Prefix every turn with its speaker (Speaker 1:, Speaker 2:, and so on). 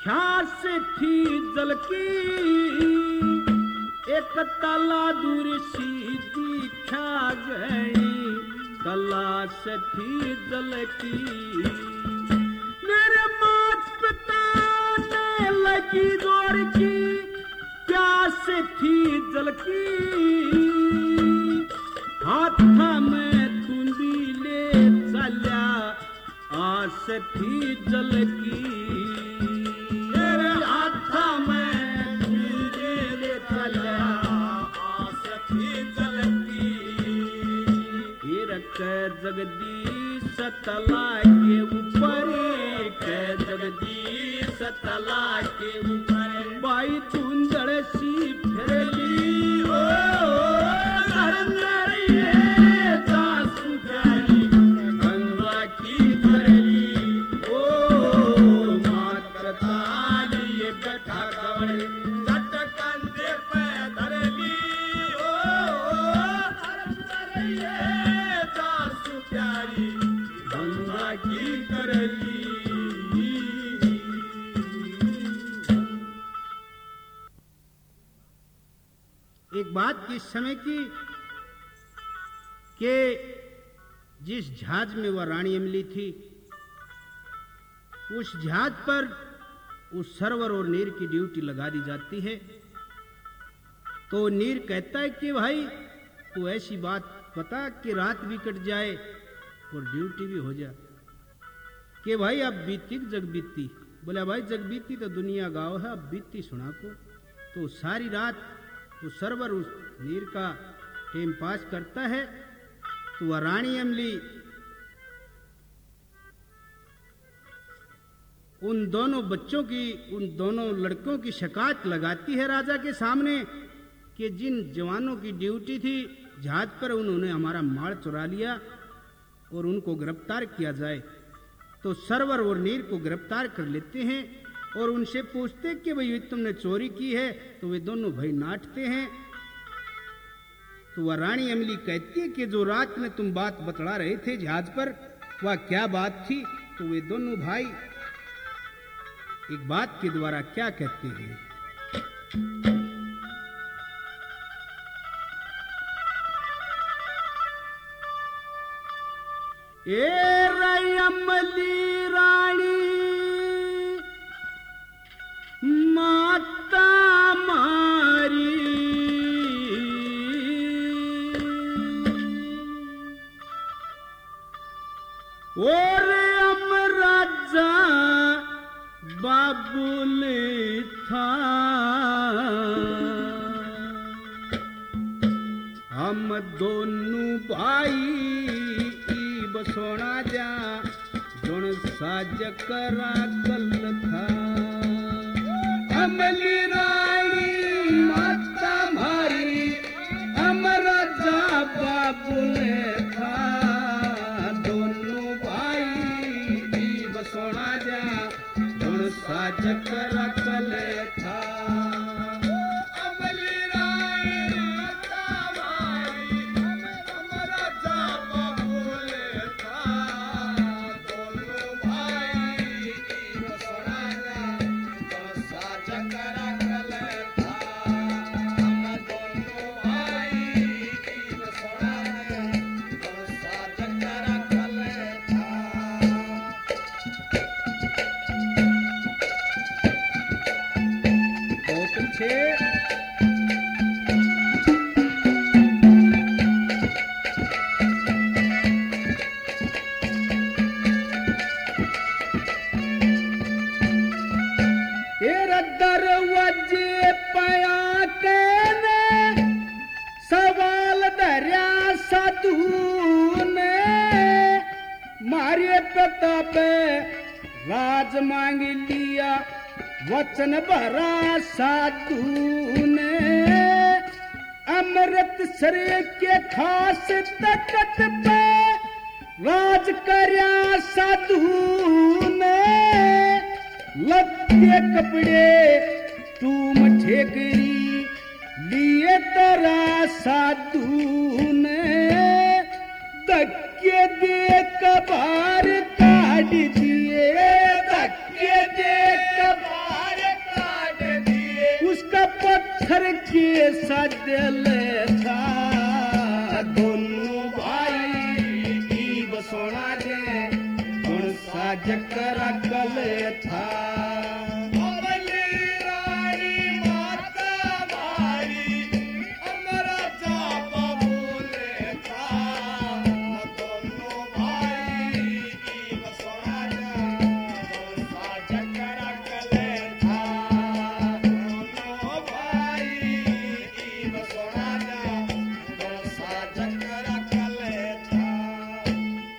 Speaker 1: ख्यास थी जल की एक तला दूर सीधी खा गई तलाश थी जल की मेरे मात पिता ने लगी जोर की प्यास थी जल की हाथ में तुंदी ले चल्या आस थी जल की मेरे हाथ में तुंदी ले चल्या आस थी जल की हिरक जगदीश तला के ऊपर के जगदीश तला के ऊपर बाई धुंधड़ सी फिरली ओ गंगा की भरली ओ माता लिए बैठा कवड़े कंधे पे धरली ओ दासु प्यारी गंगा की करली। एक बात इस समय की कि जिस जहाज में वह रानी अमली थी उस जहाज पर उस सरवर और नीर की ड्यूटी लगा दी जाती है। तो नीर कहता है कि भाई तू ऐसी बात बता कि रात भी कट जाए और ड्यूटी भी हो जाए कि भाई अब बीती जग बीती। बोला भाई जग बीती तो दुनिया गाँव है अब बीती सुना को। तो सारी रात वो सरवर उस नीर का टाइम पास करता है। तो वह रानी अमली उन दोनों बच्चों की उन दोनों लड़कों की शिकायत लगाती है राजा के सामने कि जिन जवानों की ड्यूटी थी जहाज पर उन्होंने हमारा माल चुरा लिया और उनको गिरफ्तार किया जाए। तो सरवर और नीर को गिरफ्तार कर लेते हैं और उनसे पूछते कि भाई तुमने चोरी की है। तो वे दोनों भाई नाटते हैं। तो वह रानी अमली कहती है कि जो रात में तुम बात बतला रहे थे जहाज पर वह क्या बात थी। तो वे दोनों भाई एक बात के द्वारा क्या कहते हैं। ए अमली रानी माता मारी और अमराजा बाबुल था हम दोनों भाई बसोना जा गुण साज करा कल था अमली रानी माता मारी अमराजा बाबुल था दोनों भाई बसोना जा गुण साज करा कल था। राज मांग लिया वचन भरा साधु ने अमृत सर के खास तकत पे राज करया साधु ने लत्ते कपड़े तुम ठेकरी लिए तेरा साधु ने धक्के दे कबार काट दिए धक्के दे कबार सजल था दोनों भाई की बसोना जे गुण साज कर कल था